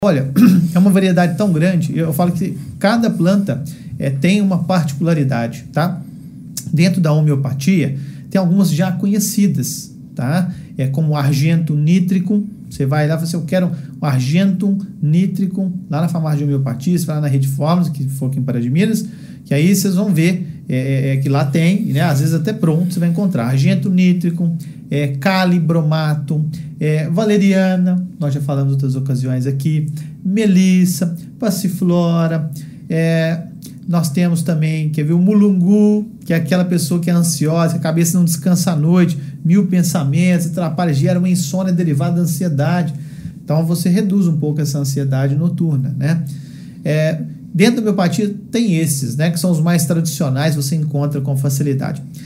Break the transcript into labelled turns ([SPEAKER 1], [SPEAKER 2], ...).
[SPEAKER 1] Olha, é uma variedade tão grande, eu falo que cada planta tem uma particularidade, tá? Dentro da homeopatia, tem algumas já conhecidas, tá? Como o argentum nitricum, você vai lá e fala assim, eu quero um argentum nitricum, lá na farmácia de homeopatia, você vai lá na Rede Fórmulas, que for aqui em Pará de Minas, que aí vocês vão ver que lá tem, né? Às vezes até pronto, você vai encontrar argentum nitricum, calibromatum, valeriana, nós já falamos em outras ocasiões aqui, melissa, passiflora, nós temos também, quer ver, o mulungu, que é aquela pessoa que é ansiosa, que a cabeça não descansa à noite, 1000 pensamentos, atrapalha, gera uma insônia derivada da ansiedade. Então você reduz um pouco essa ansiedade noturna, né? Dentro da homeopatia tem esses, né, que são os mais tradicionais, você encontra com facilidade.